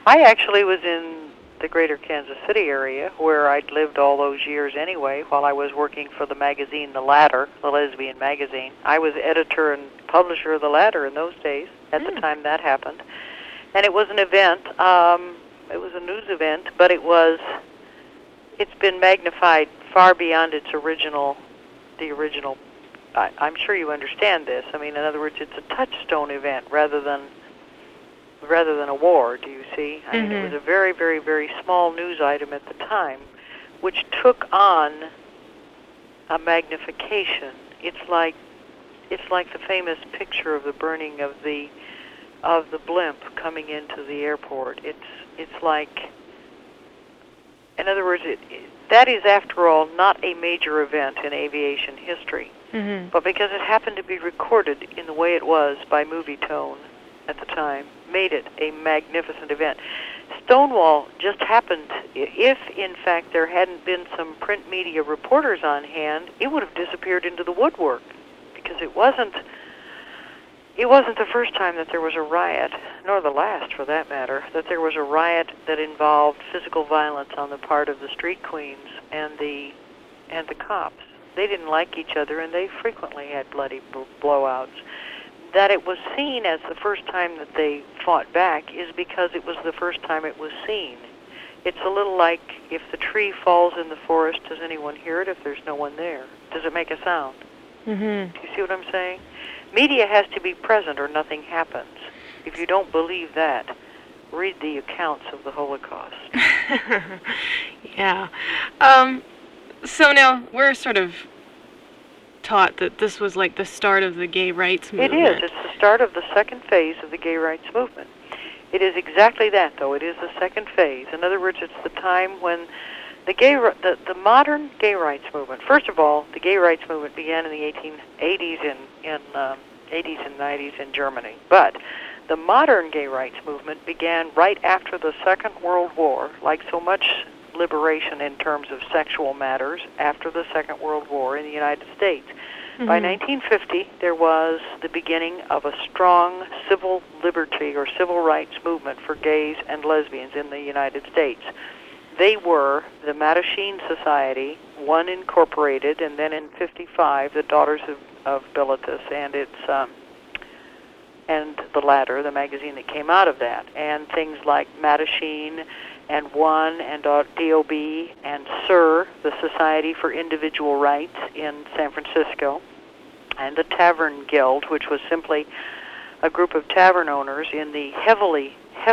I actually was in the greater Kansas City area, where I'd lived all those years anyway, while I was working for the magazine The Ladder, the lesbian magazine. I was editor and publisher of The Ladder in those days, at the time that happened. And it was an event. It was a news event, but it's been magnified far beyond the original. I'm sure you understand this. I mean, in other words, it's a touchstone event rather than a war, do you see? I mean, it was a very, very, very small news item at the time, which took on a magnification. It's like the famous picture of the burning of the blimp coming into the airport. It's like, in other words, that is, after all, not a major event in aviation history. But because it happened to be recorded in the way it was by Movietone at the time, made it a magnificent event. Stonewall just happened, if in fact there hadn't been some print media reporters on hand, it would have disappeared into the woodwork, because it wasn't the first time that there was a riot, nor the last for that matter, that there was a riot that involved physical violence on the part of the street queens and the cops. They didn't like each other, and they frequently had bloody blowouts. That it was seen as the first time that they fought back is because it was the first time it was seen. It's a little like, if the tree falls in the forest, does anyone hear it if there's no one there? Does it make a sound? Do you see what I'm saying? Media has to be present or nothing happens. If you don't believe that, read the accounts of the Holocaust. Yeah. So now we're sort of taught that this was like the start of the gay rights movement. It is. It's the start of the second phase of the gay rights movement. It is exactly that, though. It is the second phase. In other words, it's the time when the modern gay rights movement. First of all, the gay rights movement began in the 1880s in 80s and 90s in Germany. But the modern gay rights movement began right after the Second World War, like so much liberation in terms of sexual matters after the Second World War in the United States. By 1950, there was the beginning of a strong civil liberty or civil rights movement for gays and lesbians in the United States. They were the Mattachine Society, one incorporated, and then in 55, the Daughters of Bilitis and and The Ladder, the magazine that came out of that, and things like Mattachine and One and DOB and SIR, the Society for Individual Rights in San Francisco, and the Tavern Guild, which was simply a group of tavern owners in the heavily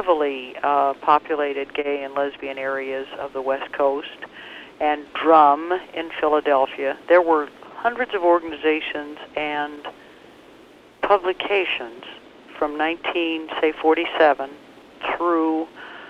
populated gay and lesbian areas of the West Coast, and Drum in Philadelphia. There were hundreds of organizations and publications from 1947 through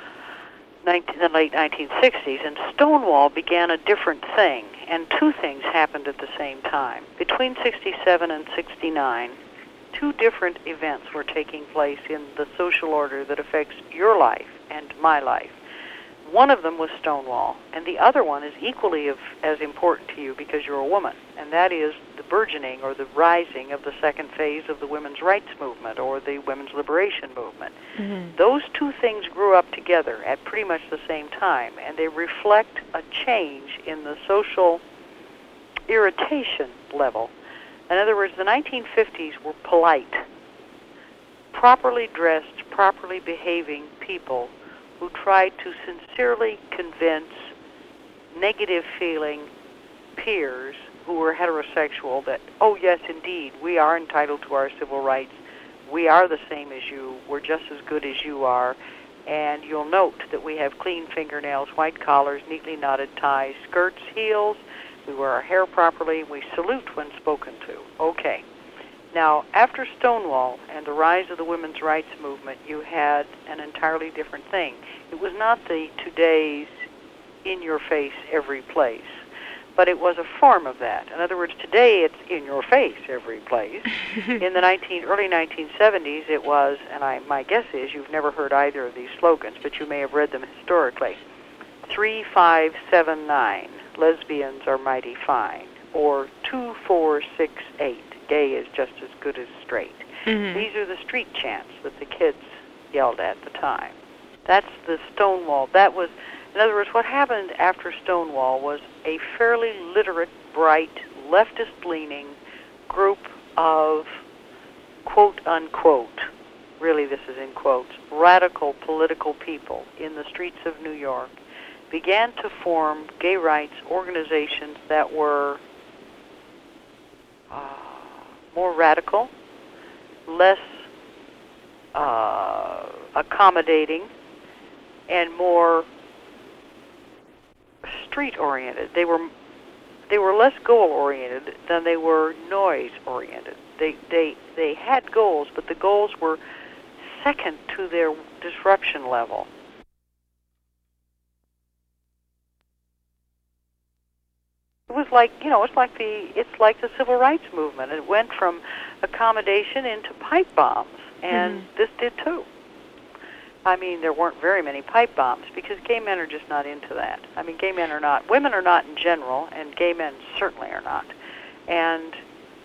the late 1960s, and Stonewall began a different thing, and two things happened at the same time. Between 67 and 69, two different events were taking place in the social order that affects your life and my life. One of them was Stonewall, and the other one is equally as important to you because you're a woman, and that is the burgeoning or the rising of the second phase of the women's rights movement or the women's liberation movement. Those two things grew up together at pretty much the same time, and they reflect a change in the social irritation level. In other words, the 1950s were polite, properly dressed, properly behaving people who tried to sincerely convince negative-feeling peers who were heterosexual that, oh, yes, indeed, we are entitled to our civil rights. We are the same as you. We're just as good as you are. And you'll note that we have clean fingernails, white collars, neatly knotted ties, skirts, heels. We wear our hair properly. We salute when spoken to. Okay. Now, after Stonewall and the rise of the women's rights movement, you had an entirely different thing. It was not the today's in-your-face every place, but it was a form of that. In other words, today it's in-your-face every place. In the early 1970s, it was, and my guess is you've never heard either of these slogans, but you may have read them historically. 3579, lesbians are mighty fine, or 2468. Gay is just as good as straight. These are the street chants that the kids yelled at the time. That's the Stonewall. That was, in other words, what happened after Stonewall was a fairly literate, bright, leftist-leaning group of quote-unquote, really this is in quotes, radical political people in the streets of New York began to form gay rights organizations that were more radical, less accommodating, and more street-oriented. They were less goal-oriented than they were noise-oriented. They had goals, but the goals were second to their disruption level. It was like, it's like the civil rights movement. It went from accommodation into pipe bombs, and this did too. I mean, there weren't very many pipe bombs because gay men are just not into that. I mean, gay men are not. Women are not in general, and gay men certainly are not. And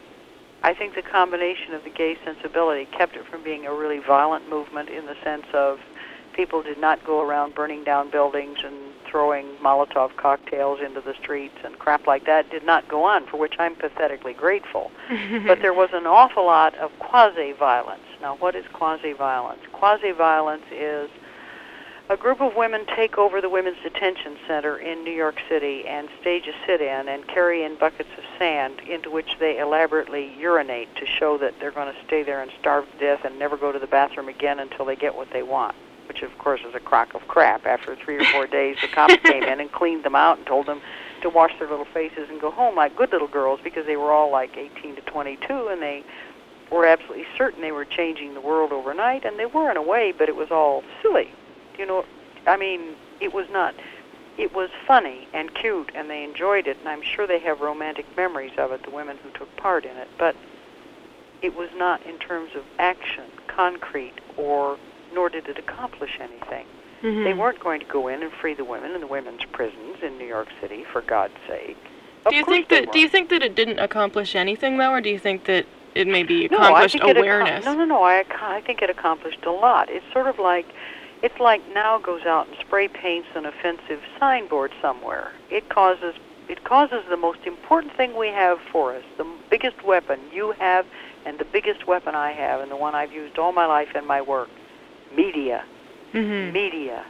I think the combination of the gay sensibility kept it from being a really violent movement in the sense of people did not go around burning down buildings and throwing Molotov cocktails into the streets and crap like that. Did not go on, for which I'm pathetically grateful. But there was an awful lot of quasi-violence. Now, what is quasi-violence? Quasi-violence is a group of women take over the Women's Detention Center in New York City and stage a sit-in and carry in buckets of sand into which they elaborately urinate to show that they're going to stay there and starve to death and never go to the bathroom again until they get what they want, which, of course, is a crock of crap. After 3 or 4 days, the cops came in and cleaned them out and told them to wash their little faces and go home like good little girls because they were all like 18 to 22, and they were absolutely certain they were changing the world overnight, and they were in a way, but it was all silly. You know, I mean, it was not. It was funny and cute, and they enjoyed it, and I'm sure they have romantic memories of it, the women who took part in it, but it was not in terms of action, concrete, nor did it accomplish anything. They weren't going to go in and free the women in the women's prisons in New York City, for God's sake. Do you think that it didn't accomplish anything, though, or do you think that it maybe accomplished awareness? No. I think it accomplished a lot. It's sort of like, it's like now goes out and spray paints an offensive signboard somewhere. It causes the most important thing we have for us, the biggest weapon you have and the biggest weapon I have and the one I've used all my life in my work, media. Media.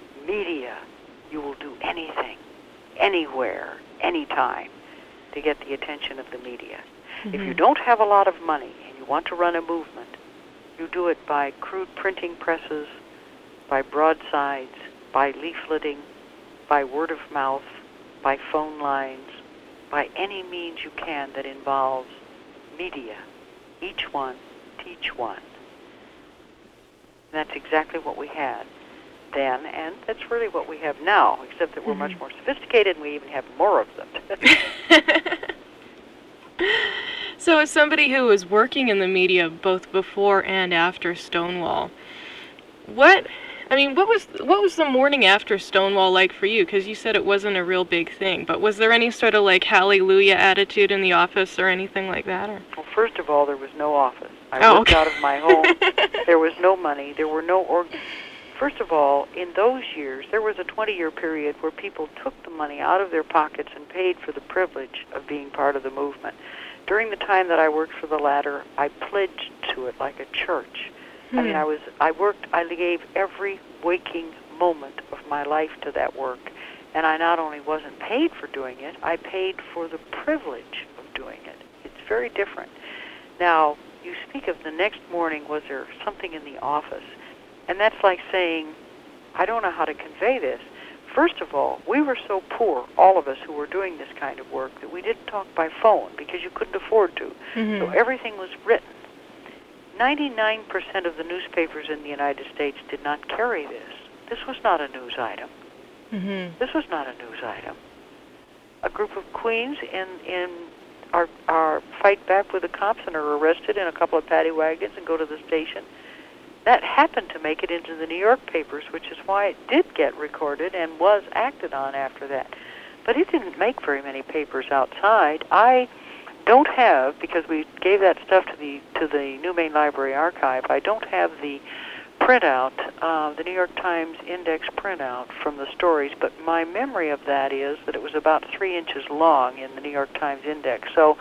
You will do anything, anywhere, anytime to get the attention of the media. If you don't have a lot of money and you want to run a movement, you do it by crude printing presses, by broadsides, by leafleting, by word of mouth, by phone lines, by any means you can that involves media. Each one, teach one. And that's exactly what we had then, and that's really what we have now, except that we're much more sophisticated and we even have more of them. So as somebody who was working in the media both before and after Stonewall, what was the morning after Stonewall like for you? Because you said it wasn't a real big thing, but was there any sort of like hallelujah attitude in the office or anything like that? Or? Well, first of all, there was no office. I worked out of my home. There was no money. There were no First of all, in those years, there was a 20-year period where people took the money out of their pockets and paid for the privilege of being part of the movement. During the time that I worked for the latter, I pledged to it like a church. I mean, I gave every waking moment of my life to that work. And I not only wasn't paid for doing it, I paid for the privilege of doing it. It's very different. Now, you speak of the next morning, was there something in the office? And that's like saying, I don't know how to convey this. First of all, we were so poor, all of us who were doing this kind of work, that we didn't talk by phone because you couldn't afford to. So everything was written. 99% of the newspapers in the United States did not carry this. This was not a news item. This was not a news item. A group of queens in our fight back with the cops and are arrested in a couple of paddy wagons and go to the station. That happened to make it into the New York papers, which is why it did get recorded and was acted on after that. But it didn't make very many papers outside. I don't have, because we gave that stuff to the New Maine Library Archive, I don't have the printout, the New York Times Index printout from the stories, but my memory of that is that it was about 3 inches long in the New York Times Index. So,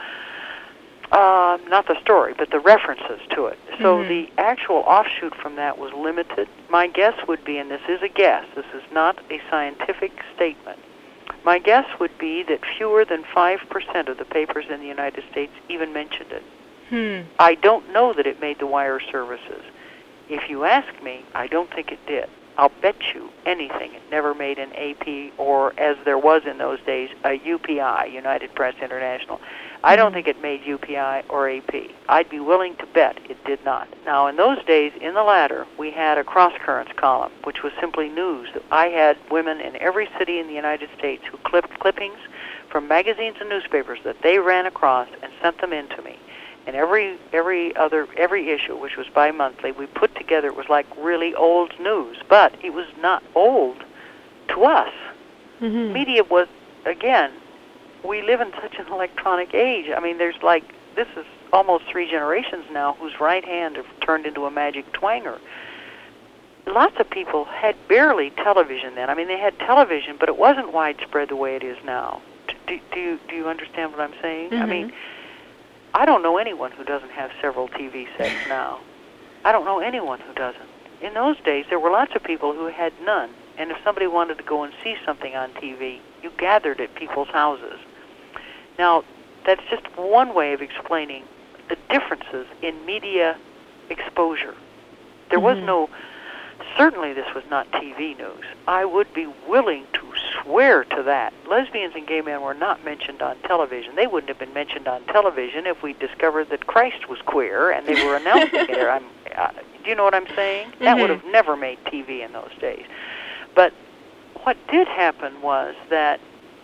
not the story, but the references to it. So the actual offshoot from that was limited. My guess would be, and this is a guess, this is not a scientific statement, my guess would be that fewer than 5% of the papers in the United States even mentioned it. I don't know that it made the wire services. If you ask me, I don't think it did. I'll bet you anything it never made an AP, or as there was in those days, a UPI, United Press International. I don't think it made UPI or AP. I'd be willing to bet it did not. Now, in those days, in the latter, we had a cross-currents column, which was simply news. I had women in every city in the United States who clipped clippings from magazines and newspapers that they ran across and sent them in to me. And every issue, which was bi-monthly, we put together, it was like really old news, but it was not old to us. Media was, again, we live in such an electronic age. I mean, this is almost 3 generations now whose right hand have turned into a magic twanger. Lots of people had barely television then. I mean, they had television, but it wasn't widespread the way it is now. Do you understand what I'm saying? I mean, I don't know anyone who doesn't have several TV sets now. I don't know anyone who doesn't. In those days, there were lots of people who had none. And if somebody wanted to go and see something on TV, you gathered at people's houses. Now, that's just one way of explaining the differences in media exposure. There was no, certainly this was not TV news. I would be willing to swear to that. Lesbians and gay men were not mentioned on television. They wouldn't have been mentioned on television if we discovered that Christ was queer and they were announcing it. Do you know what I'm saying? That would have never made TV in those days. But what did happen was that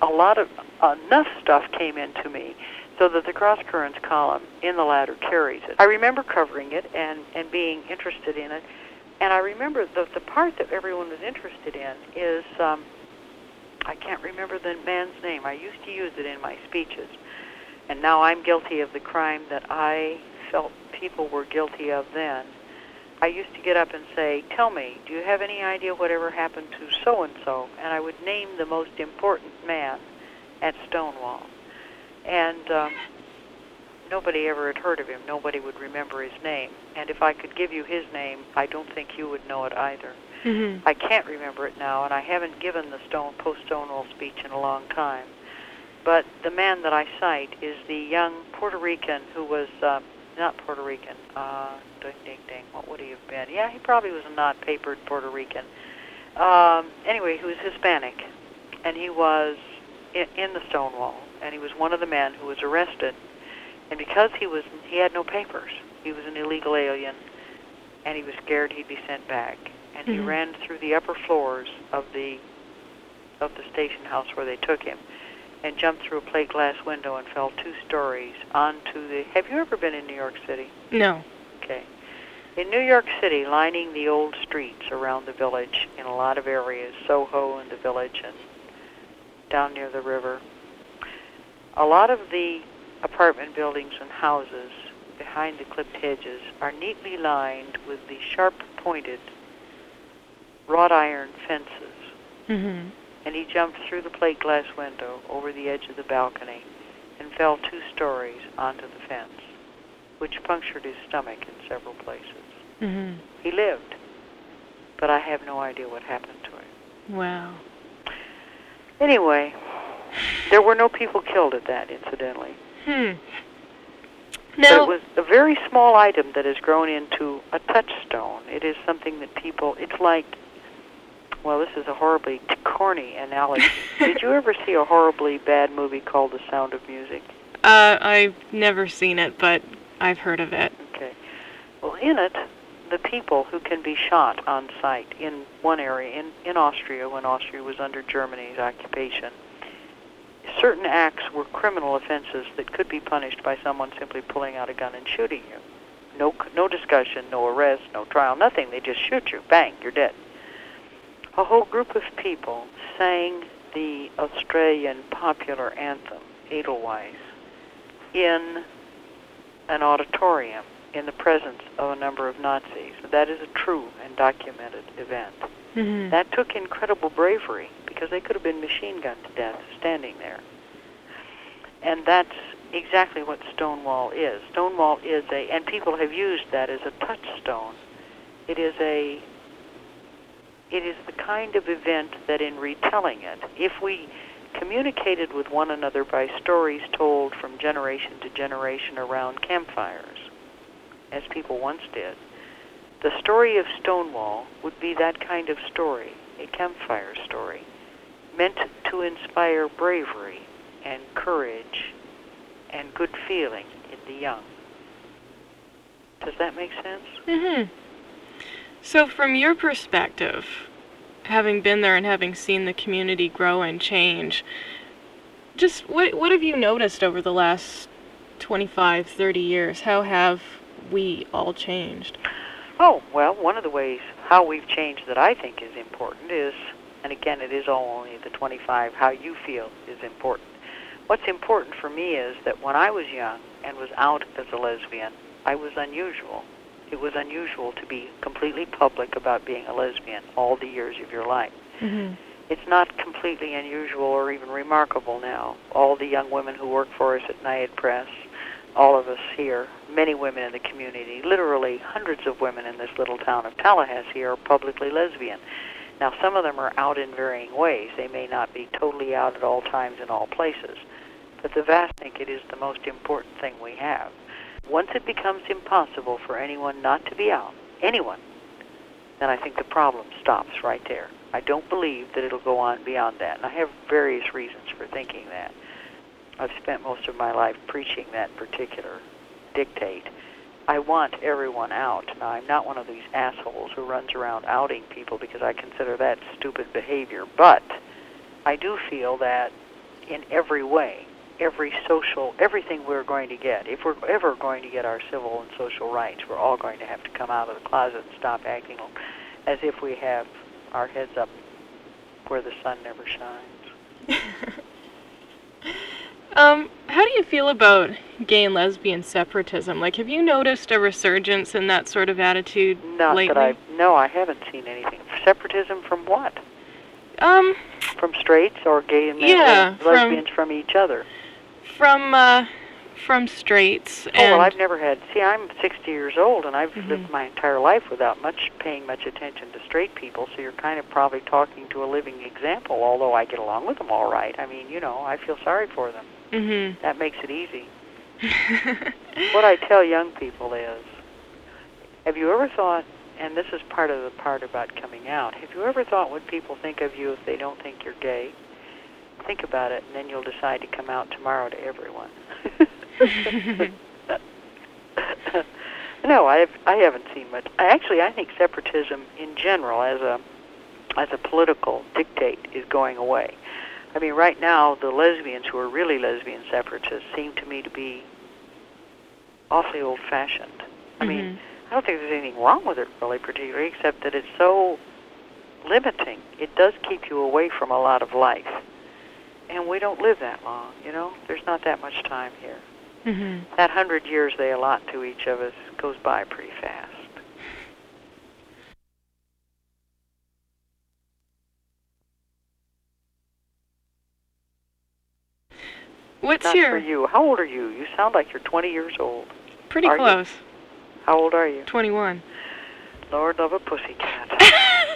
enough stuff came into me so that the cross-currents column in the latter carries it. I remember covering it and being interested in it, and I remember the part that everyone was interested in is, I can't remember the man's name. I used to use it in my speeches, and now I'm guilty of the crime that I felt people were guilty of then. I used to get up and say, tell me, do you have any idea whatever happened to so-and-so? And I would name the most important man at Stonewall. And nobody ever had heard of him. Nobody would remember his name. And if I could give you his name, I don't think you would know it either. I can't remember it now, and I haven't given the post-Stonewall speech in a long time. But the man that I cite is the young Puerto Rican who was... not Puerto Rican. What would he have been? Yeah, he probably was a not-papered Puerto Rican. Anyway, he was Hispanic, and he was in the Stonewall, and he was one of the men who was arrested. And because he had no papers, he was an illegal alien, and he was scared he'd be sent back. And he ran through the upper floors of the station house where they took him, and jumped through a plate glass window and fell 2 stories onto the... Have you ever been in New York City? No. Okay. In New York City, lining the old streets around the village in a lot of areas, Soho and the village and down near the river, a lot of the apartment buildings and houses behind the clipped hedges are neatly lined with the sharp-pointed wrought iron fences. And he jumped through the plate glass window over the edge of the balcony and fell 2 stories onto the fence, which punctured his stomach in several places. He lived, but I have no idea what happened to him. Wow. Anyway, there were no people killed at that, incidentally. Now, but it was a very small item that has grown into a touchstone. It is something that people... It's like... Well, this is a horribly corny analogy. Did you ever see a horribly bad movie called The Sound of Music? I've never seen it, but I've heard of it. Okay. Well, in it, the people who can be shot on sight in one area, in Austria, when Austria was under Germany's occupation, certain acts were criminal offenses that could be punished by someone simply pulling out a gun and shooting you. No discussion, no arrest, no trial, nothing. They just shoot you. Bang, you're dead. A whole group of people sang the Australian popular anthem, Edelweiss, in an auditorium in the presence of a number of Nazis. That is a true and documented event. Mm-hmm. That took incredible bravery because they could have been machine gunned to death standing there. And that's exactly what Stonewall is. Stonewall is and people have used that as a touchstone. It is the kind of event that in retelling it, if we communicated with one another by stories told from generation to generation around campfires, as people once did, the story of Stonewall would be that kind of story, a campfire story, meant to inspire bravery and courage and good feeling in the young. Does that make sense? Mm-hmm. So from your perspective, having been there and having seen the community grow and change, just what have you noticed over the last 25, 30 years? How have we all changed? Oh, well, one of the ways how we've changed that I think is important is, and again, it is all only the 25, how you feel is important. What's important for me is that when I was young and was out as a lesbian, I was unusual. It was unusual to be completely public about being a lesbian all the years of your life. Mm-hmm. It's not completely unusual or even remarkable now. All the young women who work for us at Naiad Press, all of us here, many women in the community, literally hundreds of women in this little town of Tallahassee are publicly lesbian. Now, some of them are out in varying ways. They may not be totally out at all times in all places, but the vast think it is the most important thing we have. Once it becomes impossible for anyone not to be out, anyone, then I think the problem stops right there. I don't believe that it'll go on beyond that, and I have various reasons for thinking that. I've spent most of my life preaching that particular dictate. I want everyone out. Now, I'm not one of these assholes who runs around outing people because I consider that stupid behavior, but I do feel that in every way, everything we're going to get, if we're ever going to get our civil and social rights, we're all going to have to come out of the closet and stop acting as if we have our heads up where the sun never shines. How do you feel about gay and lesbian separatism? Like, have you noticed a resurgence in that sort of attitude lately? No, I haven't seen anything. Separatism from what? From straights or gay and lesbians from each other? From straights. Oh, well, I've never had... See, I'm 60 years old, and I've lived my entire life without paying much attention to straight people, so you're kind of probably talking to a living example, although I get along with them all right. I mean, I feel sorry for them. Mm-hmm. That makes it easy. What I tell young people is, have you ever thought, and this is part of the part about coming out, have you ever thought what people think of you if they don't think you're gay? Think about it, and then you'll decide to come out tomorrow to everyone. No, I haven't seen much. I think separatism in general, as a political dictate, is going away. I mean, right now, the lesbians who are really lesbian separatists seem to me to be awfully old-fashioned. I mean, I don't think there's anything wrong with it, really, particularly, except that it's so limiting. It does keep you away from a lot of life. And we don't live that long, There's not that much time here. Mm-hmm. That 100 years they allot to each of us goes by pretty fast. What's Not for you. How old are you? You sound like you're 20 years old. Pretty close. You? How old are you? 21. Lord love a pussycat.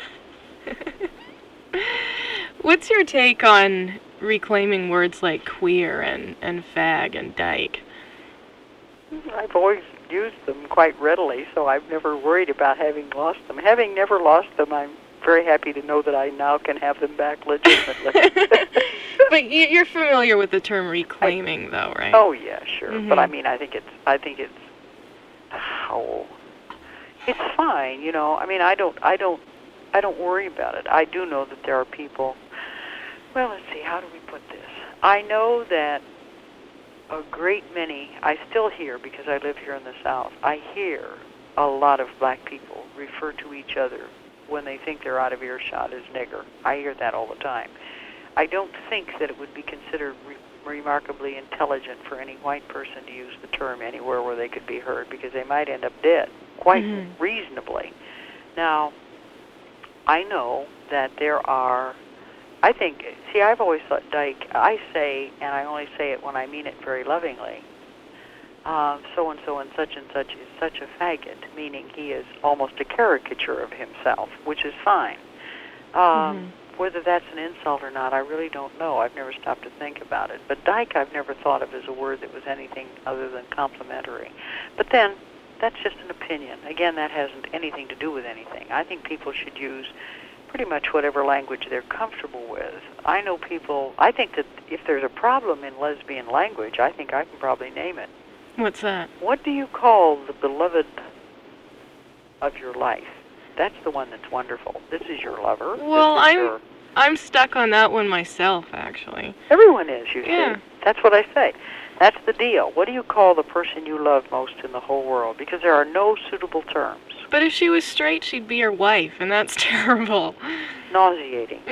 What's your take on reclaiming words like queer and fag and dyke? I've always used them quite readily, so I've never worried about having lost them. Having never lost them, I'm very happy to know that I now can have them back legitimately. But you're familiar with the term reclaiming, though, right? Oh yeah, sure. Mm-hmm. But I mean, I think it's fine. I mean, I don't worry about it. I do know that there are people. Well, let's see. How do we put this? I know that a great many. I still hear, because I live here in the South, I hear a lot of black people refer to each other when they think they're out of earshot as nigger. I hear that all the time. I don't think that it would be considered remarkably intelligent for any white person to use the term anywhere where they could be heard, because they might end up dead quite reasonably. Now, I know that there are, I think, see, I've always thought Dyke, I say, and I only say it when I mean it very lovingly, so-and-so and such is such a faggot, meaning he is almost a caricature of himself, which is fine. Whether that's an insult or not, I really don't know. I've never stopped to think about it. But dyke I've never thought of as a word that was anything other than complimentary. But then, that's just an opinion. Again, that hasn't anything to do with anything. I think people should use pretty much whatever language they're comfortable with. I know people, I think that if there's a problem in lesbian language, I think I can probably name it. What's that? What do you call the beloved of your life? That's the one that's wonderful. This is your lover. Well, I'm stuck on that one myself, actually. Everyone is, you Yeah. see. That's what I say. That's the deal. What do you call the person you love most in the whole world? Because there are no suitable terms. But if she was straight, she'd be your wife, and that's terrible. Nauseating.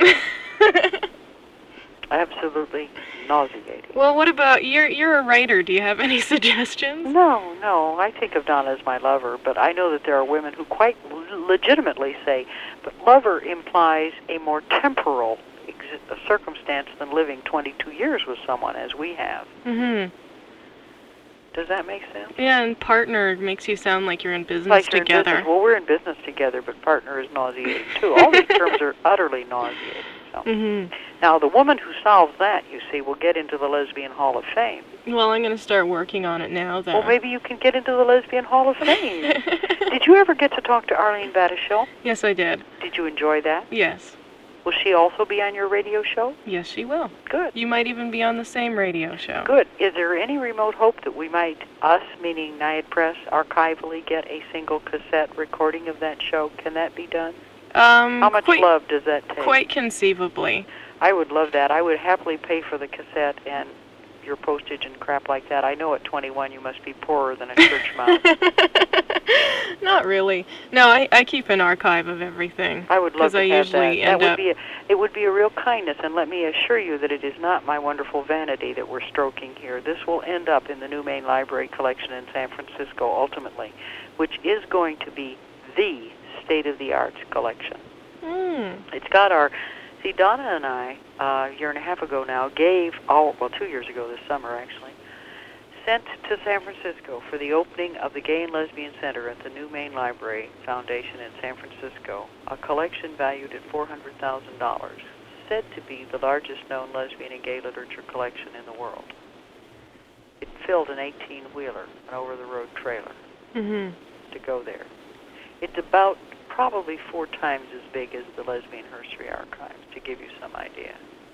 Absolutely nauseating. Well, what about, you're a writer. Do you have any suggestions? No. I think of Donna as my lover, but I know that there are women who quite legitimately say, but lover implies a more temporal circumstance than living 22 years with someone, as we have. Mm-hmm. Does that make sense? Yeah, and partner makes you sound like you're in business like you're together. In business. Well, we're in business together, but partner is nauseating, too. All these terms are utterly nauseating. So. Mm-hmm. Now, the woman who solves that, you see, will get into the Lesbian Hall of Fame. Well, I'm going to start working on it now, then. Well, maybe you can get into the Lesbian Hall of Fame. Did you ever get to talk to Arlene Batishil? Yes, I did. Did you enjoy that? Yes. Will she also be on your radio show? Yes, she will. Good. You might even be on the same radio show. Good. Is there any remote hope that we might, us, meaning Naiad Press, archivally get a single cassette recording of that show? Can that be done? How much love does that take? Quite conceivably. I would love that. I would happily pay for the cassette and your postage and crap like that. I know at 21 you must be poorer than a church mouse. Not really. No, I keep an archive of everything. I would love to have that. It would be a real kindness, and let me assure you that it is not my wonderful vanity that we're stroking here. This will end up in the New Main Library collection in San Francisco ultimately, which is going to be the state-of-the-art collection. It's got our... See, Donna and I, a year and a half ago now, 2 years ago this summer actually, sent to San Francisco for the opening of the Gay and Lesbian Center at the New Main Library Foundation in San Francisco, a collection valued at $400,000, said to be the largest known lesbian and gay literature collection in the world. It filled an 18-wheeler, an over-the-road trailer, to go there. It's about probably 4 times as big as the Lesbian History Archives, to give you some idea.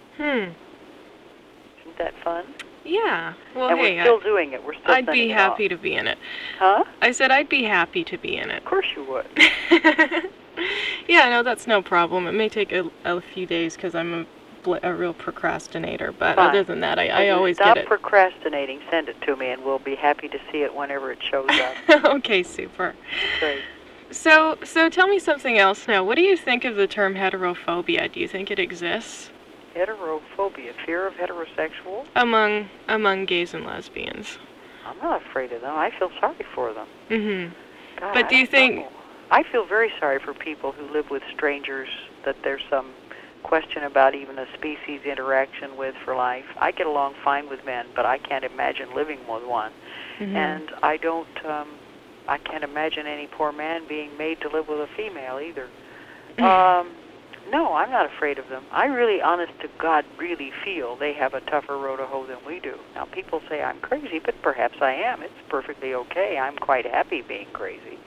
Isn't that fun? Yeah. Well, and hey, we're still doing it. We're still I'd be happy to be in it. Huh? I said I'd be happy to be in it. Of course you would. Yeah, no, that's no problem. It may take a few days because I'm a real procrastinator, but Fine. Other than that, I always get it. Stop procrastinating. Send it to me, and we'll be happy to see it whenever it shows up. Okay, super. Great. So tell me something else now. What do you think of the term heterophobia? Do you think it exists? Heterophobia, fear of heterosexuals? Among gays and lesbians. I'm not afraid of them. I feel sorry for them. God, But do you think... know. I feel very sorry for people who live with strangers that there's some question about even a species interaction with for life. I get along fine with men, but I can't imagine living with one. And I can't imagine any poor man being made to live with a female either. No, I'm not afraid of them. I really, honest to God, really feel they have a tougher road to hoe than we do. Now, people say I'm crazy, but perhaps I am. It's perfectly okay. I'm quite happy being crazy.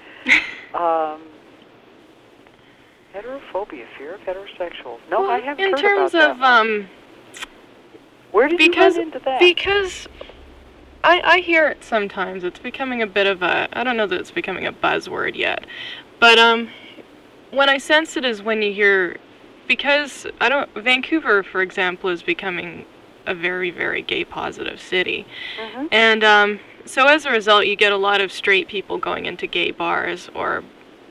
Heterophobia, fear of heterosexuals. No, well, I haven't in heard terms about of that. Where did you run into that? Because I hear it sometimes. It's becoming a bit of a, I don't know that it's becoming a buzzword yet, but when I sense it is when you hear, because Vancouver, for example, is becoming a very, very gay positive city. And so as a result, you get a lot of straight people going into gay bars or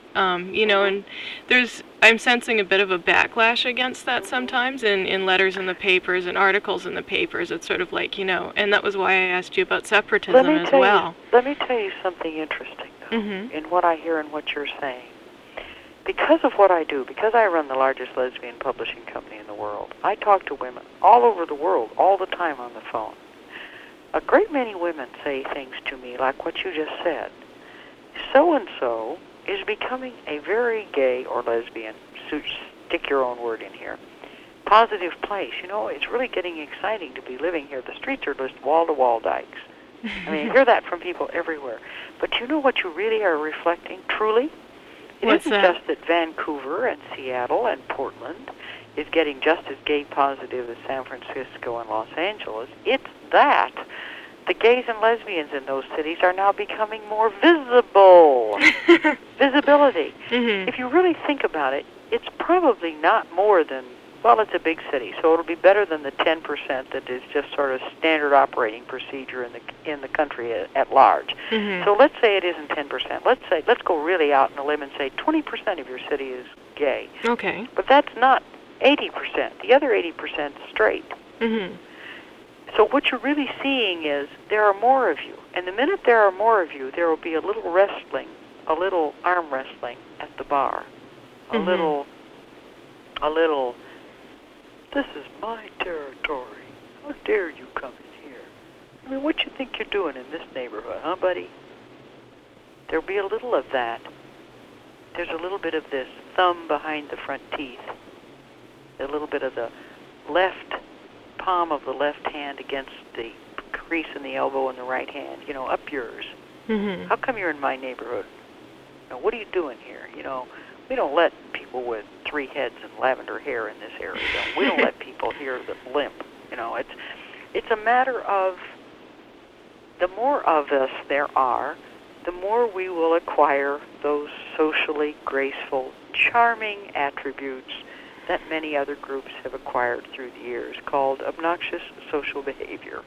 And I'm sensing a bit of a backlash against that sometimes in letters in the papers and articles in the papers. It's sort of like, and that was why I asked you about separatism as well. Let me tell you something interesting, though, in what I hear and what you're saying. Because of what I do, because I run the largest lesbian publishing company in the world, I talk to women all over the world all the time on the phone. A great many women say things to me like what you just said. So-and-so is becoming a very gay or lesbian, stick your own word in here, positive place. It's really getting exciting to be living here. The streets are just wall-to-wall dikes. I mean, I hear that from people everywhere. But you know what you really are reflecting, truly? It isn't just that Vancouver and Seattle and Portland is getting just as gay positive as San Francisco and Los Angeles. It's that the gays and lesbians in those cities are now becoming more visible. Visibility. If you really think about it, it's probably not more than, well, it's a big city, so it'll be better than the 10% that is just sort of standard operating procedure in the country at large. So let's say it isn't 10%. Let's go really out on a limb and say 20% of your city is gay. Okay. But that's not 80%. The other 80% is straight. So what you're really seeing is there are more of you. And the minute there are more of you, there will be a little wrestling, a little arm wrestling at the bar. A little, this is my territory. How dare you come in here? I mean, what you think you're doing in this neighborhood, huh, buddy? There'll be a little of that. There's a little bit of this thumb behind the front teeth. A little bit of the left palm of the left hand against the crease in the elbow in the right hand, up yours. How come you're in my neighborhood? What are you doing here? We don't let people with 3 heads and lavender hair in this area. We don't let people here that limp. It's a matter of the more of us there are, the more we will acquire those socially graceful, charming attributes that many other groups have acquired through the years, called obnoxious social behavior.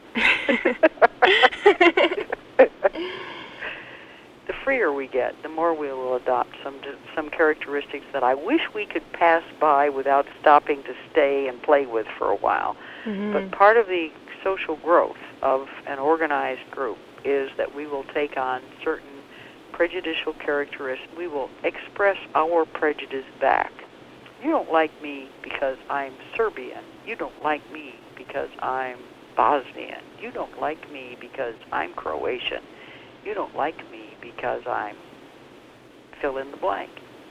The freer we get, the more we will adopt some characteristics that I wish we could pass by without stopping to stay and play with for a while. But part of the social growth of an organized group is that we will take on certain prejudicial characteristics. We will express our prejudice back. You don't like me because I'm Serbian. You don't like me because I'm Bosnian. You don't like me because I'm Croatian. You don't like me because I'm fill in the blank.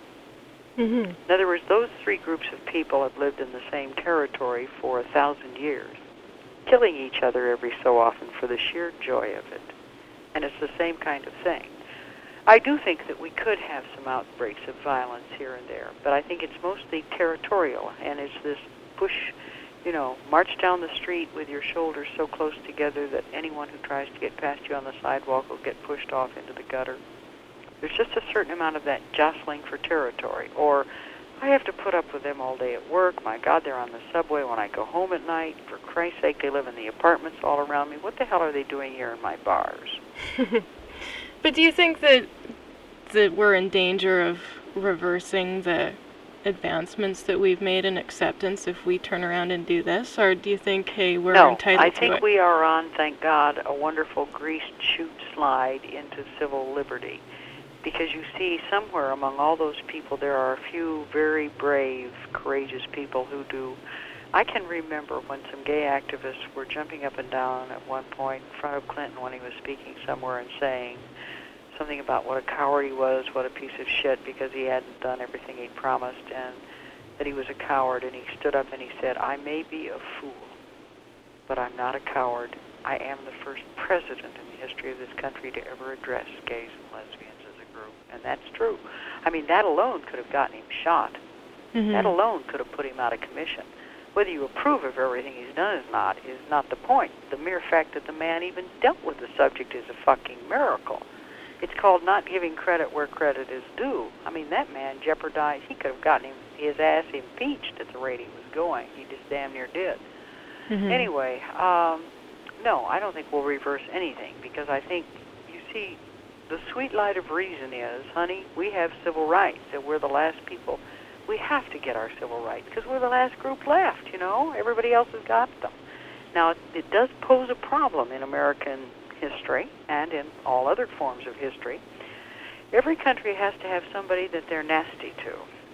In other words, those 3 groups of people have lived in the same territory for 1,000 years, killing each other every so often for the sheer joy of it. And it's the same kind of thing. I do think that we could have some outbreaks of violence here and there, but I think it's mostly territorial, and it's this push, march down the street with your shoulders so close together that anyone who tries to get past you on the sidewalk will get pushed off into the gutter. There's just a certain amount of that jostling for territory, or I have to put up with them all day at work. My God, they're on the subway when I go home at night. For Christ's sake, they live in the apartments all around me. What the hell are they doing here in my bars? But do you think that we're in danger of reversing the advancements that we've made in acceptance if we turn around and do this? Or do you think, hey, we're entitled to it? No, I think we are on, thank God, a wonderful greased chute slide into civil liberty. Because you see, somewhere among all those people, there are a few very brave, courageous people who do. I can remember when some gay activists were jumping up and down at one point in front of Clinton when he was speaking somewhere and saying something about what a coward he was, what a piece of shit, because he hadn't done everything he'd promised, and that he was a coward. And he stood up and he said, I may be a fool, but I'm not a coward. I am the first president in the history of this country to ever address gays and lesbians as a group. And that's true. I mean, that alone could have gotten him shot. That alone could have put him out of commission. Whether you approve of everything he's done is not the point. The mere fact that the man even dealt with the subject is a fucking miracle. It's called not giving credit where credit is due. I mean, that man jeopardized. He could have gotten his ass impeached at the rate he was going. He just damn near did. Anyway, no, I don't think we'll reverse anything, because I think, you see, the sweet light of reason is, honey, we have civil rights, and we're the last people. We have to get our civil rights because we're the last group left, Everybody else has got them. Now, it does pose a problem in American history and in all other forms of history. Every country has to have somebody that they're nasty to.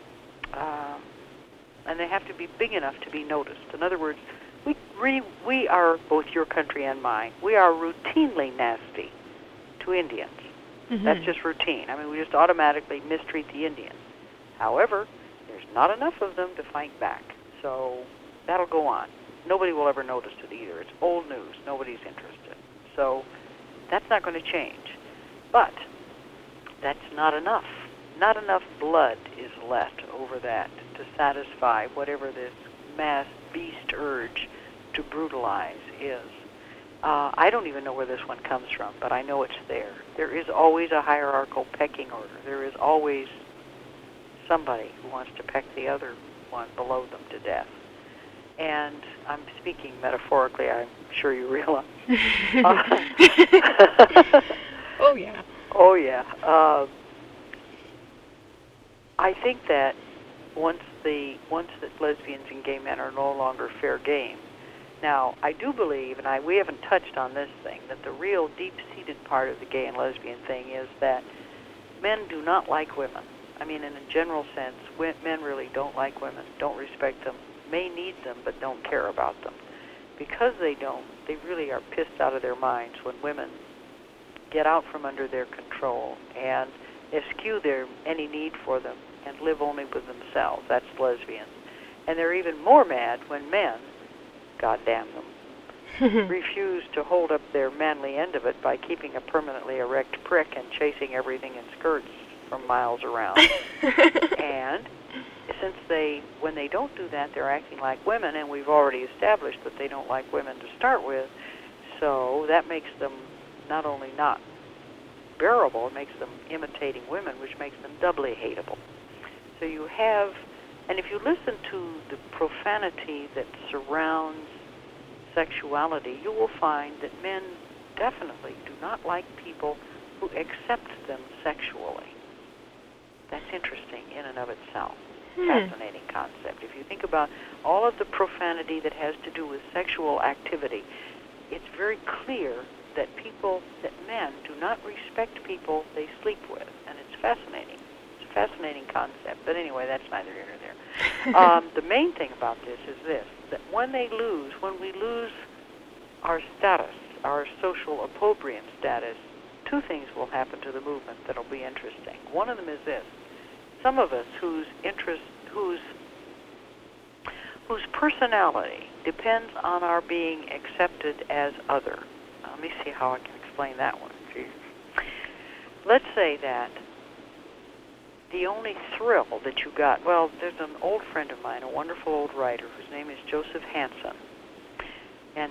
And they have to be big enough to be noticed. In other words, we are, both your country and mine, we are routinely nasty to Indians. Mm-hmm. That's just routine. I mean, we just automatically mistreat the Indians. However, there's not enough of them to fight back. So that'll go on. Nobody will ever notice it either. It's old news. Nobody's interested. So that's not going to change. But that's not enough. Not enough blood is left over that to satisfy whatever this mass beast urge to brutalize is. I don't even know where this one comes from, but I know it's there. There is always a hierarchical pecking order. There is always somebody who wants to peck the other one below them to death. And I'm speaking metaphorically, I'm sure you realize. Oh, yeah. Oh, yeah. I think that once that lesbians and gay men are no longer fair game. Now, I do believe, and we haven't touched on this thing, that the real deep-seated part of the gay and lesbian thing is that men do not like women. I mean, in a general sense, men really don't like women, don't respect them, may need them, but don't care about them. Because they don't, they really are pissed out of their minds when women get out from under their control and eschew any need for them and live only with themselves. That's lesbians. And they're even more mad when men, God damn them, refuse to hold up their manly end of it by keeping a permanently erect prick and chasing everything in skirts from miles around. And since when they don't do that, they're acting like women, and we've already established that they don't like women to start with, so that makes them not only not bearable, it makes them imitating women, which makes them doubly hateable. So you have, and if you listen to the profanity that surrounds sexuality, you will find that men definitely do not like people who accept them sexually. That's interesting in and of itself. Fascinating concept. If you think about all of the profanity that has to do with sexual activity, it's very clear that men do not respect people they sleep with, and it's fascinating. It's a fascinating concept, but anyway, that's neither here nor there. The main thing about this is this, that when we lose our status, our social opprobrium status, two things will happen to the movement that'll be interesting. One of them is this. Some of us whose personality depends on our being accepted as other. Let me see how I can explain that one. Let's say that the only thrill that you got, well, there's an old friend of mine, a wonderful old writer, whose name is Joseph Hansen. And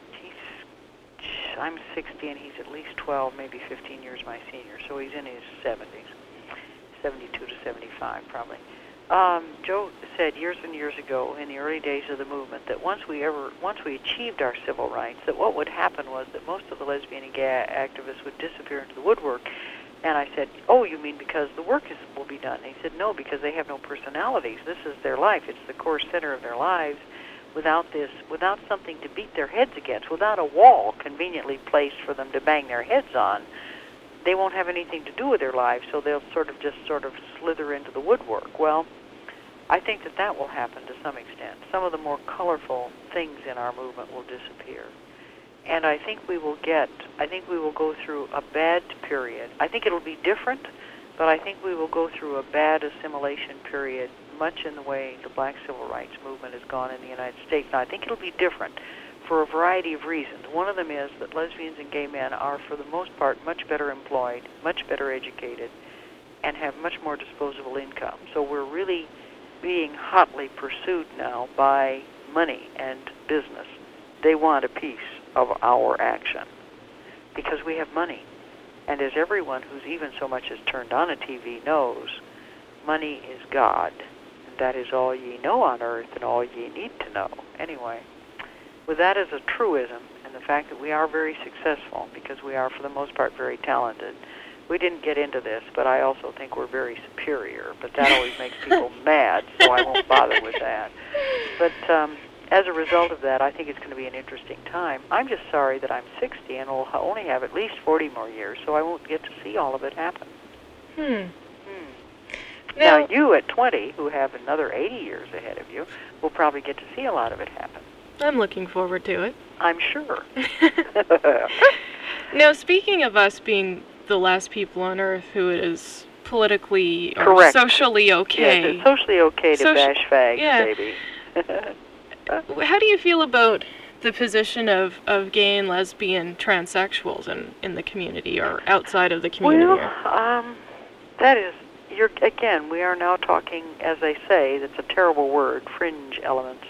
I'm 60 and he's at least 12, maybe 15 years my senior, so he's in his 70s, 72 to 75 probably. Joe said years and years ago in the early days of the movement that once we achieved our civil rights, that what would happen was that most of the lesbian and gay activists would disappear into the woodwork. And I said, oh, you mean because the work will be done? And he said, no, because they have no personalities. This is their life. It's the core center of their lives. Without something to beat their heads against, without a wall conveniently placed for them to bang their heads on, they won't have anything to do with their lives, so they'll sort of slither into the woodwork. Well, I think that will happen to some extent. Some of the more colorful things in our movement will disappear. And I think we will go through a bad period. I think it'll be different, but I think we will go through a bad assimilation period, much in the way the black civil rights movement has gone in the United States. Now, I think it'll be different for a variety of reasons. One of them is that lesbians and gay men are, for the most part, much better employed, much better educated, and have much more disposable income. So we're really being hotly pursued now by money and business. They want a piece of our action because we have money. And as everyone who's even so much as turned on a TV knows, money is God. And that is all ye know on earth and all ye need to know. Anyway, with that as a truism and the fact that we are very successful because we are, for the most part, very talented, We didn't get into this, but I also think we're very superior. But that always makes people mad, so I won't bother with that. But as a result of that, I think it's going to be an interesting time. I'm just sorry that I'm 60 and will only have at least 40 more years, so I won't get to see all of it happen. Now, you at 20, who have another 80 years ahead of you, will probably get to see a lot of it happen. I'm looking forward to it. I'm sure. Now, speaking of us being the last people on Earth who it is politically or Correct. Socially okay. Yes, it's socially okay to bash fags, baby. How do you feel about the position of gay and lesbian transsexuals in the community or outside of the community? Well, that is, again, we are now talking, as they say, that's a terrible word, fringe elements.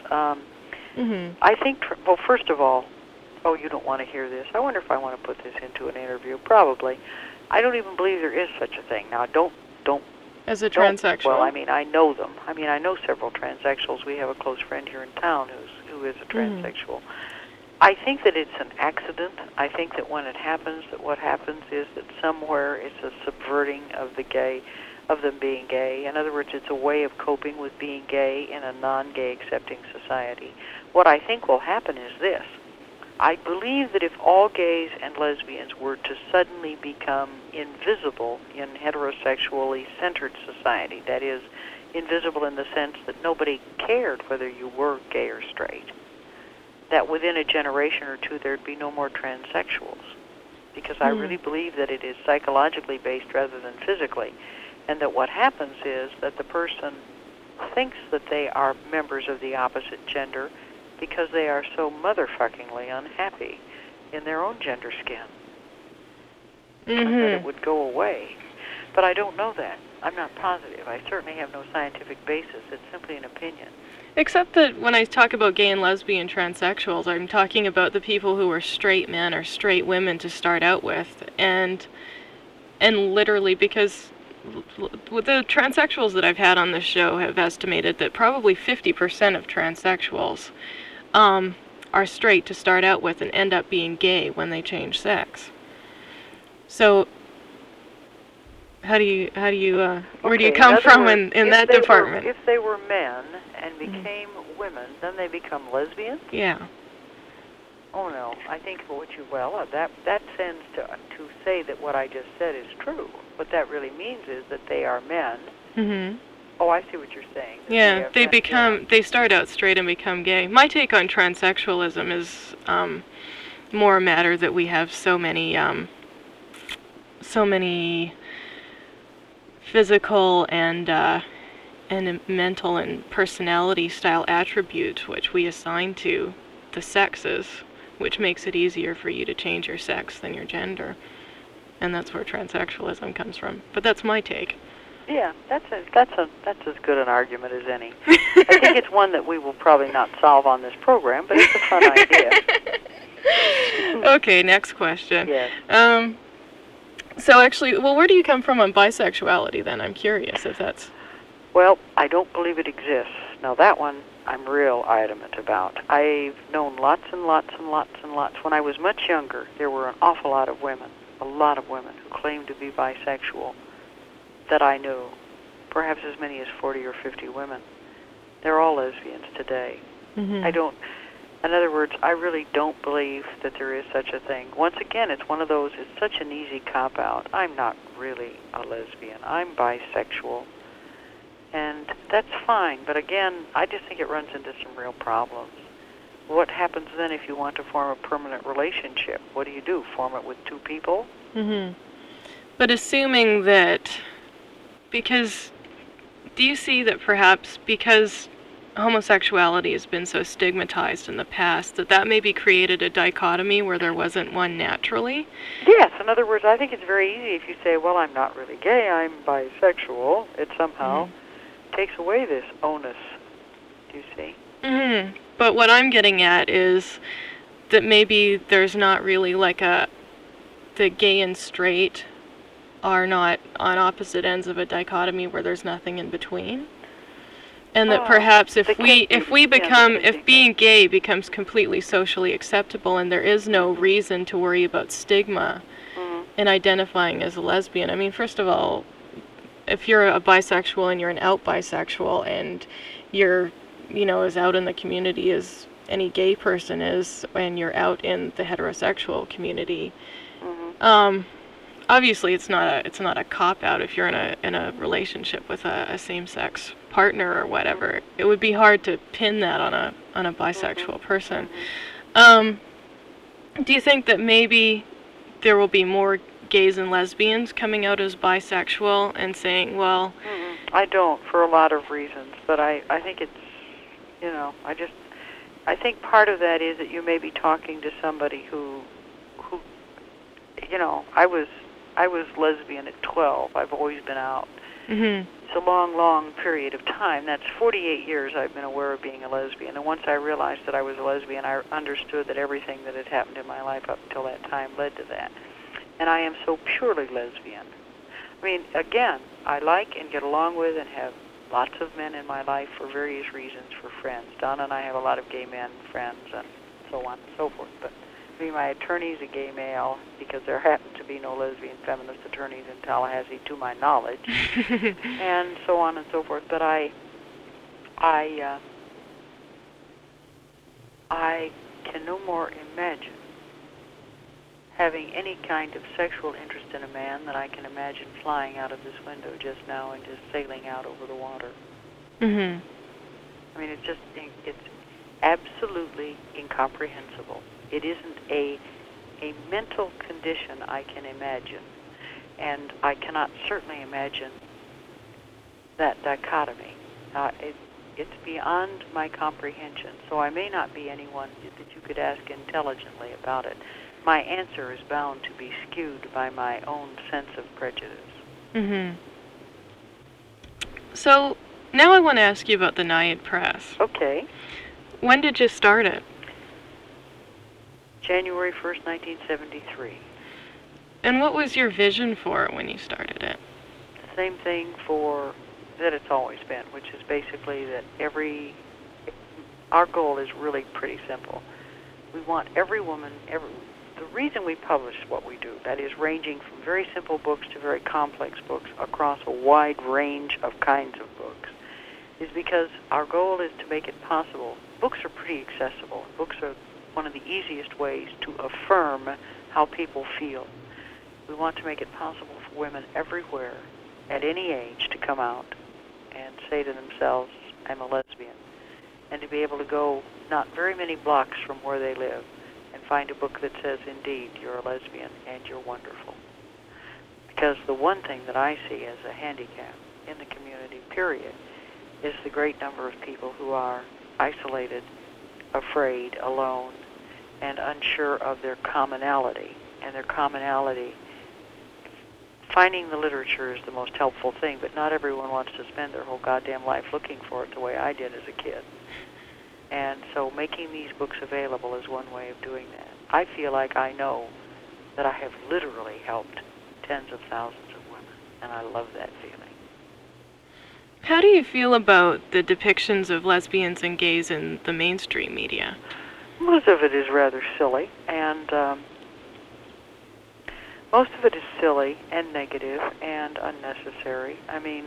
I think, well, first of all, you don't want to hear this. I wonder if I want to put this into an interview. Probably. I don't even believe there is such a thing. Now, don't. As a transsexual? Well, I mean, I know them. I mean, I know several transsexuals. We have a close friend here in town who is a transsexual. I think that it's an accident. I think that when it happens, that what happens is that somewhere it's a subverting of them being gay. In other words, it's a way of coping with being gay in a non-gay accepting society. What I think will happen is this. I believe that if all gays and lesbians were to suddenly become invisible in heterosexually centered society, that is, invisible in the sense that nobody cared whether you were gay or straight, that within a generation or two there'd be no more transsexuals. Because I really believe that it is psychologically based rather than physically. And that what happens is that the person thinks that they are members of the opposite gender because they are so motherfuckingly unhappy in their own gender skin. And that it would go away. But I don't know that. I'm not positive. I certainly have no scientific basis. It's simply an opinion. Except that when I talk about gay and lesbian transsexuals, I'm talking about the people who are straight men or straight women to start out with. And literally, because the transsexuals that I've had on this show have estimated that probably 50% of transsexuals are straight to start out with and end up being gay when they change sex. So where do you come from in that department? If they were men and became women, then they become lesbians? Yeah. Oh no, I think that tends to say that what I just said is true. What that really means is that they are men. Oh, I see what you're saying. Yeah, they start out straight and become gay. My take on transsexualism is more a matter that we have so many physical and mental and personality style attributes which we assign to the sexes, which makes it easier for you to change your sex than your gender. And that's where transsexualism comes from. But that's my take. Yeah, that's as good an argument as any. I think it's one that we will probably not solve on this program, but it's a fun idea. Okay, next question. Yes. So actually, where do you come from on bisexuality then? I'm curious if that's... Well, I don't believe it exists. Now that one I'm real adamant about. I've known lots and lots and lots and lots. When I was much younger, there were an awful lot of women who claimed to be bisexual that I knew, perhaps as many as 40 or 50 women. They're all lesbians today. In other words, I really don't believe that there is such a thing. Once again, it's one of those, it's such an easy cop-out. I'm not really a lesbian. I'm bisexual. And that's fine, but again, I just think it runs into some real problems. What happens then if you want to form a permanent relationship? What do you do? Form it with two people? But assuming that, because, do you see that perhaps because homosexuality has been so stigmatized in the past, that maybe created a dichotomy where there wasn't one naturally? Yes. In other words, I think it's very easy if you say, well, I'm not really gay, I'm bisexual. It somehow takes away this onus, do you see? But what I'm getting at is that maybe there's not really like the gay and straight are not on opposite ends of a dichotomy where there's nothing in between. And that perhaps if being gay becomes completely socially acceptable and there is no reason to worry about stigma, in identifying as a lesbian? I mean, first of all, if you're a bisexual and you're an out bisexual and you're, as out in the community as any gay person is, and you're out in the heterosexual community, obviously it's not a cop out if you're in a relationship with a same-sex partner or whatever. It would be hard to pin that on a bisexual person. Do you think that maybe there will be more gays and lesbians coming out as bisexual and saying, well... I don't, for a lot of reasons, but I think it's, I think part of that is that you may be talking to somebody who I was lesbian at 12. I've always been out. It's a long, long period of time. That's 48 years I've been aware of being a lesbian. And once I realized that I was a lesbian, I understood that everything that had happened in my life up until that time led to that. And I am so purely lesbian. I mean, again, I like and get along with and have lots of men in my life for various reasons, for friends. Donna and I have a lot of gay men friends and so on and so forth. But my attorney's a gay male because there happen to be no lesbian feminist attorneys in Tallahassee, to my knowledge, and so on and so forth. But I can no more imagine having any kind of sexual interest in a man than I can imagine flying out of this window just now and just sailing out over the water. I mean, it's absolutely incomprehensible. It isn't a mental condition I can imagine, and I cannot certainly imagine that dichotomy. It's beyond my comprehension, so I may not be anyone that you could ask intelligently about it. My answer is bound to be skewed by my own sense of prejudice. So now I want to ask you about the Naiad Press. Okay. When did you start it? January 1st, 1973. And what was your vision for it when you started it? Same thing that it's always been, which is basically that our goal is really pretty simple. We want every woman, the reason we publish what we do, that is ranging from very simple books to very complex books across a wide range of kinds of books, is because our goal is to make it possible. Books are pretty accessible. Books are one of the easiest ways to affirm how people feel. We want to make it possible for women everywhere, at any age, to come out and say to themselves, I'm a lesbian, and to be able to go not very many blocks from where they live and find a book that says, indeed, you're a lesbian and you're wonderful. Because the one thing that I see as a handicap in the community, period, is the great number of people who are isolated, afraid, alone, and unsure of their commonality. And their commonality, finding the literature is the most helpful thing, but not everyone wants to spend their whole goddamn life looking for it the way I did as a kid. And so making these books available is one way of doing that. I feel like I know that I have literally helped tens of thousands of women, and I love that feeling. How do you feel about the depictions of lesbians and gays in the mainstream media? Most of it is rather silly, and most of it is silly and negative and unnecessary. I mean,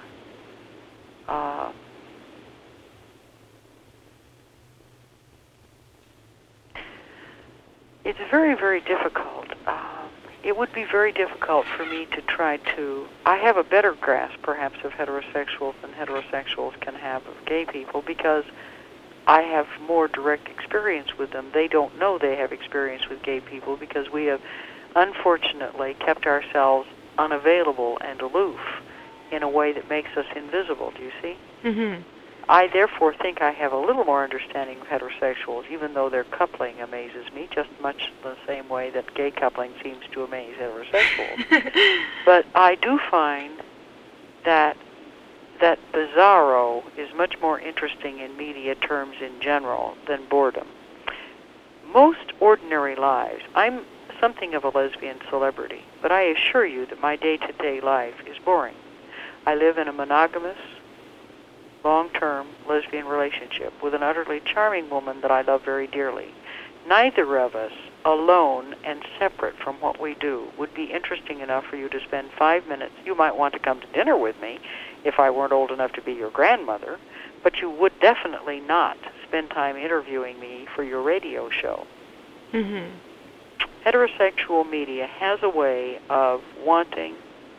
it's very, very difficult. It would be very difficult for me to try to... I have a better grasp, perhaps, of heterosexuals than heterosexuals can have of gay people because I have more direct experience with them. They don't know they have experience with gay people because we have, unfortunately, kept ourselves unavailable and aloof in a way that makes us invisible, do you see? Mm-hmm. I therefore think I have a little more understanding of heterosexuals, even though their coupling amazes me, just much the same way that gay coupling seems to amaze heterosexuals. But I do find that bizarro is much more interesting in media terms in general than boredom. Most ordinary lives, I'm something of a lesbian celebrity, but I assure you that my day-to-day life is boring. I live in a monogamous, long-term lesbian relationship with an utterly charming woman that I love very dearly. Neither of us alone and separate from what we do would be interesting enough for you to spend 5 minutes. You might want to come to dinner with me if I weren't old enough to be your grandmother, but you would definitely not spend time interviewing me for your radio show. Mm-hmm. Heterosexual media has a way of wanting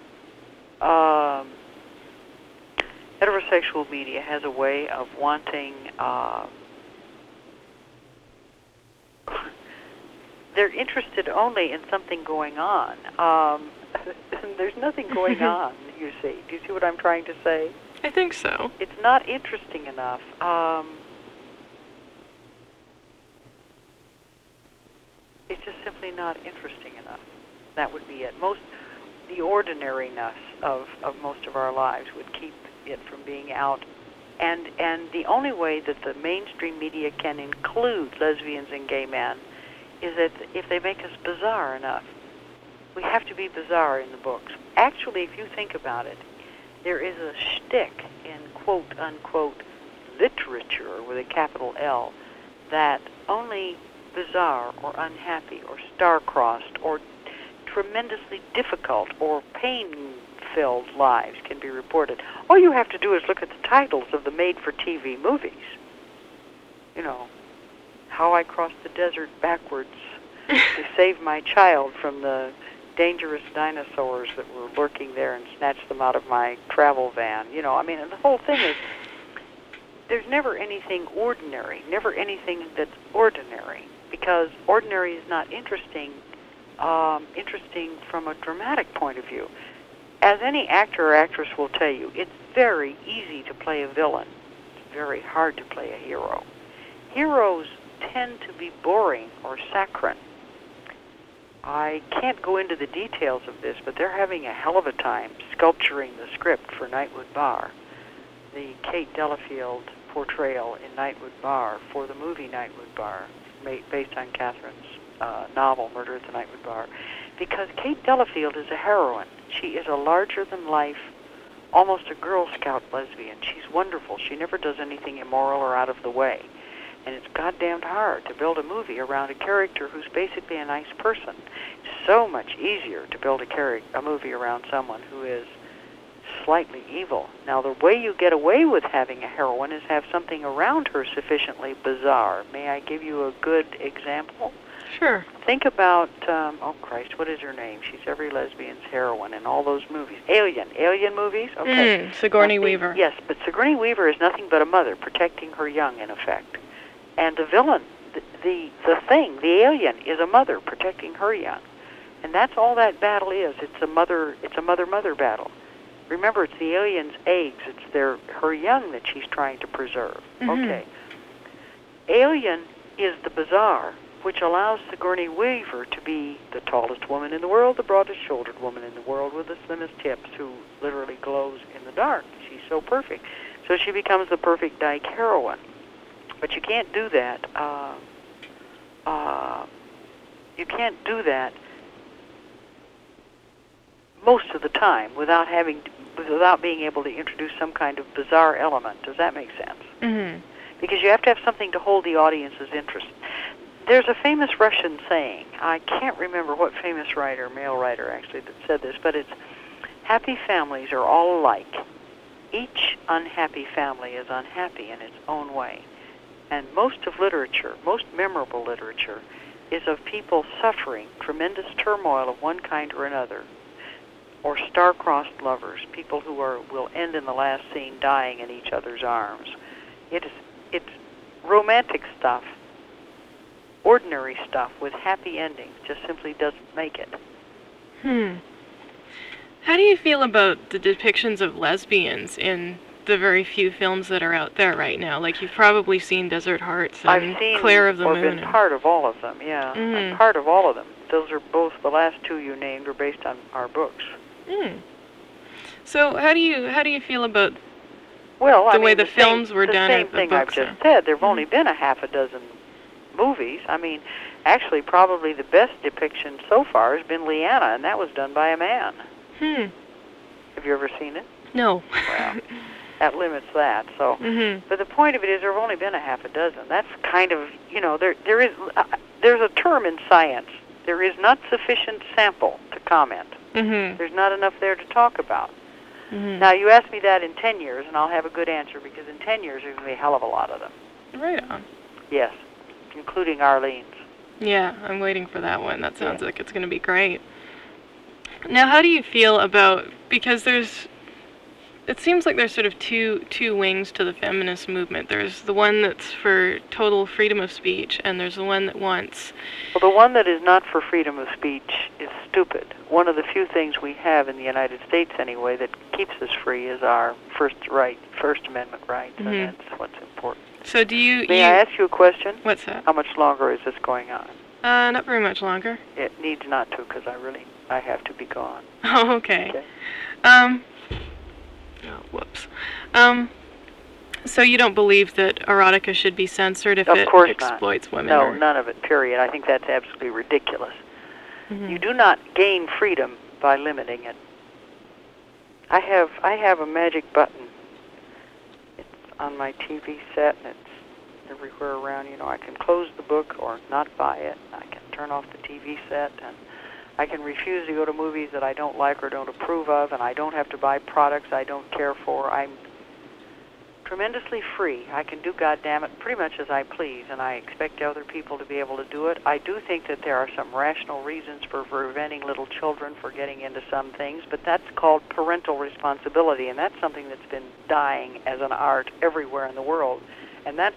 they're interested only in something going on. There's nothing going on, you see. Do you see what I'm trying to say? I think so. It's not interesting enough. It's just simply not interesting enough. That would be it. The ordinariness of most of our lives would keep it from being out. And the only way that the mainstream media can include lesbians and gay men is that if they make us bizarre enough. We have to be bizarre in the books. Actually, if you think about it, there is a shtick in quote-unquote literature with a capital L that only bizarre or unhappy or star-crossed or tremendously difficult or pain-filled lives can be reported. All you have to do is look at the titles of the made-for-TV movies. You know, How I Crossed the Desert Backwards to Save My Child from the dangerous dinosaurs that were lurking there and snatched them out of my travel van. You know, I mean, and the whole thing is, there's never anything ordinary, never anything that's ordinary, because ordinary is not interesting from a dramatic point of view. As any actor or actress will tell you, it's very easy to play a villain. It's very hard to play a hero. Heroes tend to be boring or saccharine. I can't go into the details of this, but they're having a hell of a time sculpturing the script for Nightwood Bar. The Kate Delafield portrayal in Nightwood Bar for the movie Nightwood Bar, based on Catherine's novel, Murder at the Nightwood Bar, because Kate Delafield is a heroine. She is a larger-than-life, almost a Girl Scout lesbian. She's wonderful. She never does anything immoral or out of the way. And it's goddamned hard to build a movie around a character who's basically a nice person. It's so much easier to build a movie around someone who is slightly evil. Now, the way you get away with having a heroine is have something around her sufficiently bizarre. May I give you a good example? Sure. Think about, oh Christ, what is her name? She's every lesbian's heroine in all those movies. Alien movies? Okay. Sigourney Weaver. Yes, but Sigourney Weaver is nothing but a mother protecting her young, in effect. And the villain, the alien, is a mother protecting her young. And that's all that battle is. It's a mother-mother battle. Remember, it's the alien's eggs. It's her young that she's trying to preserve. Mm-hmm. Okay. Alien is the bizarre, which allows Sigourney Weaver to be the tallest woman in the world, the broadest-shouldered woman in the world with the slimmest hips, who literally glows in the dark. She's so perfect. So she becomes the perfect dyke heroine. But you can't do that. You can't do that most of the time without being able to introduce some kind of bizarre element. Does that make sense? Mm-hmm. Because you have to have something to hold the audience's interest. There's a famous Russian saying. I can't remember what famous writer, male writer actually, that said this, but it's, happy families are all alike. Each unhappy family is unhappy in its own way. And most of literature, most memorable literature, is of people suffering tremendous turmoil of one kind or another, or star-crossed lovers, people who will end in the last scene dying in each other's arms. It's romantic stuff, ordinary stuff with happy endings, just simply doesn't make it. How do you feel about the depictions of lesbians in the very few films that are out there right now? Like, you've probably seen Desert Hearts and Claire of the Moon. I've seen or been part of all of them, yeah. Mm. I'm part of all of them. Those are both, the last two you named are based on our books. So how do you feel about the way the films were done at the books? The same thing I've just said. There have only been a half a dozen movies. I mean, actually, probably the best depiction so far has been Leanna, and that was done by a man. Have you ever seen it? No. Well, That limits that. So, but the point of it is, there have only been a half a dozen. That's kind of, there's a term in science. There is not sufficient sample to comment. There's not enough there to talk about. Now, you ask me that in 10 years, and I'll have a good answer, because in 10 years there's going to be a hell of a lot of them. Right on. Yes, including Arlene's. Yeah, I'm waiting for that one. That sounds like it's going to be great. Now, how do you feel about, because it seems like there's sort of two wings to the feminist movement. There's the one that's for total freedom of speech, and there's the one that wants... Well, the one that is not for freedom of speech is stupid. One of the few things we have in the United States, anyway, that keeps us free is our First Amendment rights, and that's what's important. So do you... May I ask you a question? What's that? How much longer is this going on? Not very much longer. It needs not to, because I have to be gone. Oh, okay. Whoops. So you don't believe that erotica should be censored if it exploits women? No, none of it, period. I think that's absolutely ridiculous. You do not gain freedom by limiting it. I have a magic button. It's on my TV set, and it's everywhere around. I can close the book or not buy it. I can turn off the TV set, and I can refuse to go to movies that I don't like or don't approve of, and I don't have to buy products I don't care for. I'm tremendously free. I can do, goddammit, pretty much as I please, and I expect other people to be able to do it. I do think that there are some rational reasons for preventing little children from getting into some things, but that's called parental responsibility, and that's something that's been dying as an art everywhere in the world. And that's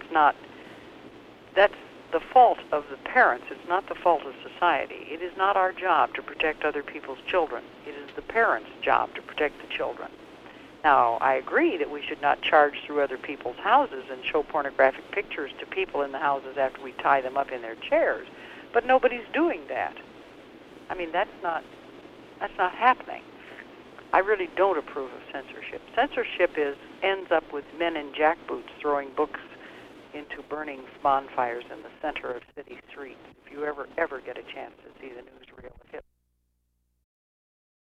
the fault of the parents. It's not the fault of society. It is not our job to protect other people's children. It is the parents' job to protect the children. Now, I agree that we should not charge through other people's houses and show pornographic pictures to people in the houses after we tie them up in their chairs, but nobody's doing that. I mean, that's not happening. I really don't approve of censorship. Censorship ends up with men in jackboots throwing books into burning bonfires in the center of city streets. If you ever get a chance to see the newsreel of Hitler.